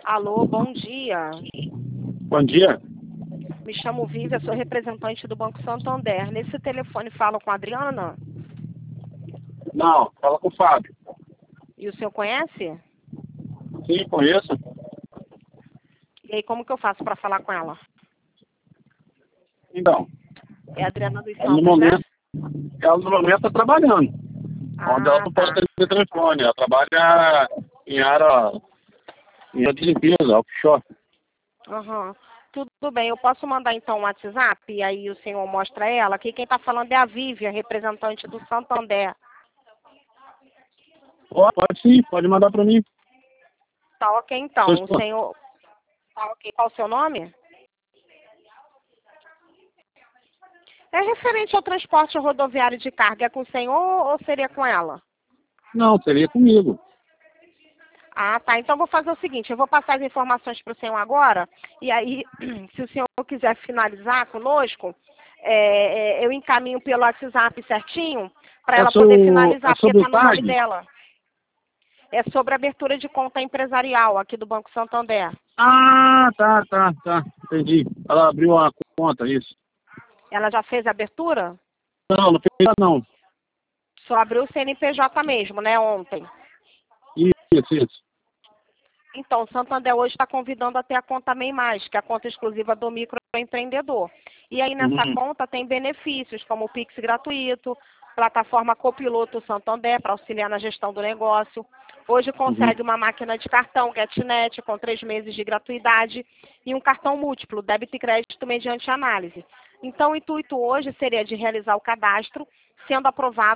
Alô, bom dia. Bom dia. Me chamo Vivian, sou representante do Banco Santander. Nesse telefone falo com a Adriana? Não, fala com o Fábio. E o senhor conhece? Sim, conheço. E aí, como que eu faço para falar com ela? Então, É a Adriana dos ela no Santos, né? momento está trabalhando. Onde ela Ah, não pode tá. atender telefone. Ela trabalha em área de limpeza, offshore. Aham. Tudo bem, eu posso mandar então um WhatsApp e aí o senhor mostra ela? Aqui quem está falando é a Vivian, representante do Santander. Pode sim, pode mandar para mim. Tá ok então. O senhor. Tá ok. Qual o seu nome? É referente ao transporte rodoviário de carga. É com o senhor ou seria com ela? Não, seria comigo. Ah, tá. Então vou fazer o seguinte, eu vou passar as informações para o senhor agora, e aí, se o senhor quiser finalizar conosco, eu encaminho pelo WhatsApp certinho, para ela poder finalizar, porque Sobre o está no nome TAG? dela. É sobre a abertura de conta empresarial aqui do Banco Santander. Ah, tá. Entendi. Ela abriu uma conta, isso. Ela já fez a abertura? Não fez não. Só abriu o CNPJ mesmo, né, ontem. Isso. Então, o Santander hoje está convidando a ter a conta MEI+, que é a conta exclusiva do microempreendedor. E aí nessa conta tem benefícios, como o Pix gratuito, plataforma Copiloto Santander para auxiliar na gestão do negócio. Hoje consegue uma máquina de cartão GetNet com 3 meses de gratuidade e um cartão múltiplo, débito e crédito mediante análise. Então, o intuito hoje seria de realizar o cadastro. Sendo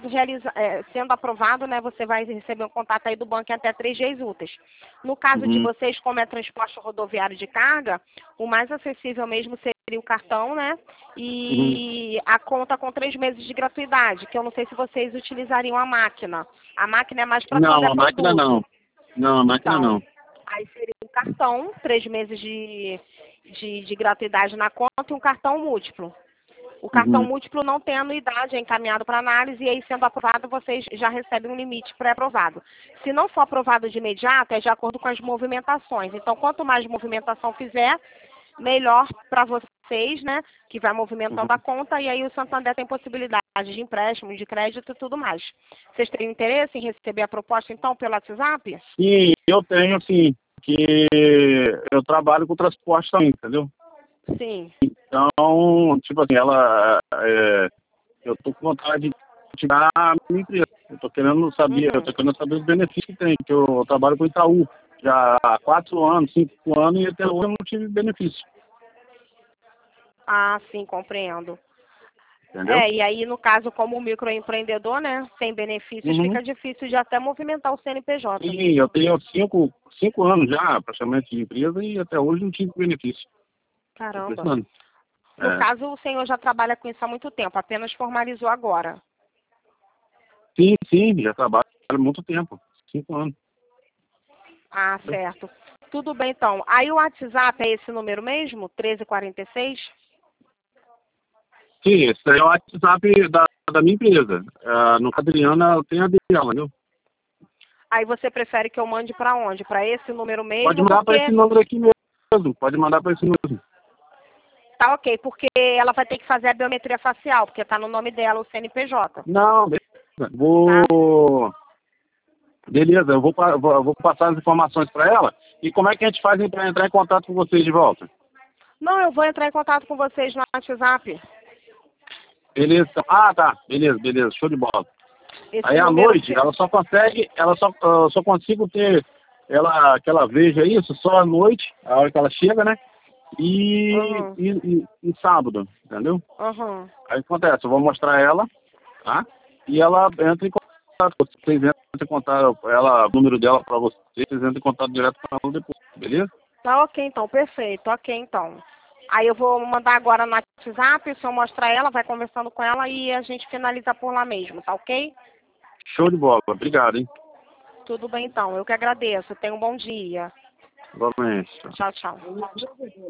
aprovado, né, você vai receber um contato aí do banco em até 3 dias úteis. No caso de vocês, como é transporte rodoviário de carga, o mais acessível mesmo seria o cartão, né? E a conta com 3 meses de gratuidade, que eu não sei se vocês utilizariam a máquina. A máquina é mais para quando é Não, a máquina produto. não. Não, a máquina Então, não. aí seria um cartão, 3 meses de gratuidade na conta e um cartão múltiplo. O cartão múltiplo não tem anuidade, é encaminhado para análise e aí, sendo aprovado, vocês já recebem um limite pré-aprovado. Se não for aprovado de imediato, é de acordo com as movimentações. Então, quanto mais movimentação fizer, melhor para vocês, né, que vai movimentando a conta, e aí o Santander tem possibilidade de empréstimo, de crédito e tudo mais. Vocês têm interesse em receber a proposta, então, pelo WhatsApp? Sim, eu tenho, sim, que eu trabalho com transporte também, entendeu? Sim. Então, tipo assim, eu tô com vontade de tirar a minha empresa. Eu tô querendo saber os benefícios que tem, que eu trabalho com Itaú já há 4 anos, 5 anos, e até hoje eu não tive benefício, Ah, sim, compreendo. entendeu? E aí, no caso, como microempreendedor, né, sem benefícios, fica difícil de até movimentar o CNPJ. Sim, eu tenho 5 anos já, praticamente, de empresa, e até hoje não tive benefício. Tô Caramba. precisando. No caso, o senhor já trabalha com isso há muito tempo, apenas formalizou agora. Sim, já trabalho há muito tempo, 5 anos. Ah, certo. Tudo bem, então. Aí o WhatsApp é esse número mesmo? 1346? Sim, esse aí é o WhatsApp da minha empresa. No Adriana tem a dela, viu? Aí você prefere que eu mande para onde? Para esse número Pode mesmo? mandar para Porque esse número aqui mesmo. Pode mandar para esse número. tá ok, porque ela vai ter que fazer a biometria facial, porque tá no nome dela o CNPJ, Não, beleza. tá? Beleza, eu vou passar as informações para ela. E como é que a gente faz para entrar em contato com vocês de volta? Não, eu vou entrar em contato com vocês no WhatsApp. Beleza. Tá. Beleza. Show de bola. Esse Aí à número. noite, eu só consigo ter que ela veja isso só à noite, a hora que ela chega, né? E sábado, entendeu? Aí acontece, eu vou mostrar ela, tá? E ela entra em contato, vocês entram em contato, o número dela para vocês entram em contato direto com ela depois, beleza? Tá ok, então, perfeito, ok, então. Aí eu vou mandar agora no WhatsApp, o senhor mostra ela, vai conversando com ela e a gente finaliza por lá mesmo, tá ok? Show de bola, obrigado, hein? Tudo bem, então, eu que agradeço. Tenha um bom dia. Igualmente. Tchau, tchau.